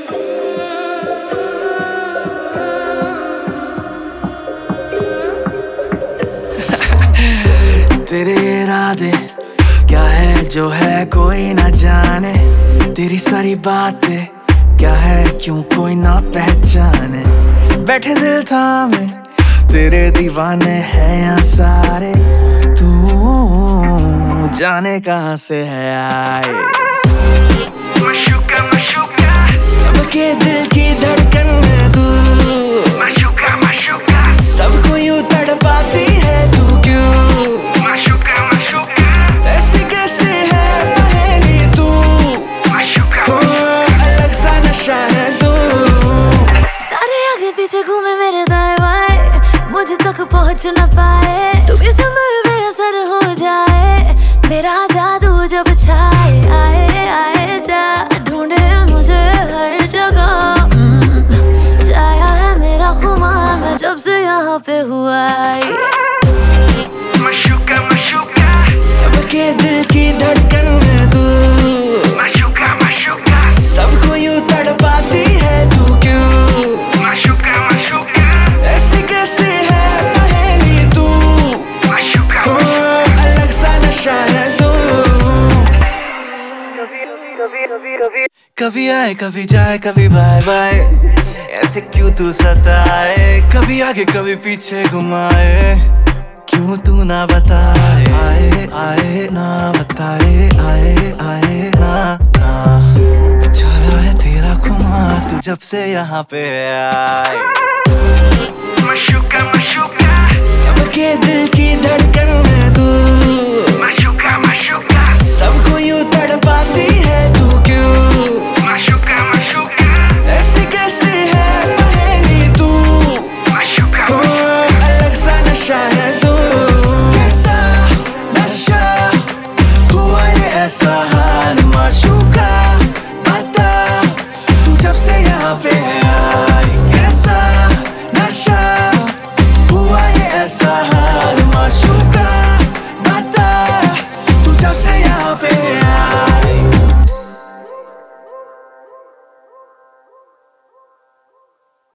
तेरे इरादे क्या है जो है कोई ना जाने, तेरी सारी बातें क्या है क्यों कोई ना पहचाने। बैठे दिल थामे तेरे दीवाने हैं यहाँ सारे, तू जाने कहाँ से है आए। माशूका माशूका सबके दिल की धड़कन है तू, माशूका माशूका सबको यूं तड़पाती है तू क्यों। माशूका माशूका ऐसी कैसे है पहेली तू, माशूका अलग सा नशा है तू। सारे आगे पीछे घूमे मेरे दाएं बाएं, मुझ तक पहुंच न पाए। तू भी सफर में असर हो जाए, मेरा जादू जब छाए। आए आए जा ढूंढे मुझे हर जगह, छाया है मेरा खुमार मैं जब से यहाँ पे हुआ आई। माशूका माशूका सबके दिल की धड़कन है तू, माशूका माशूका सबको यूं तड़पाती है तू क्यों। माशूका माशूका ऐसी कैसे है पहेली तू, माशूका अलग सा नशा है तू। कभी आए कभी जाए कभी बाय बाय, ऐसे क्यों तू सताए। कभी आगे कभी पीछे घुमाए, क्यों तू ना बताए। आए आए ना बताए, आए आए ना छाया है तेरा खुमार तू जब से यहाँ पे आए। माशूका माशूका सबके दिल की धड़कन है तू, माशूका माशूका सबको यूं तड़पाती है तू क्यों। माशूका माशूका ऐसी कैसे है पहेली तू, माशूका अलग सा नशा है तू। कैसा नशा हुआ ये ऐसा हाल माशूका, बता तू जब से यहाँ पे है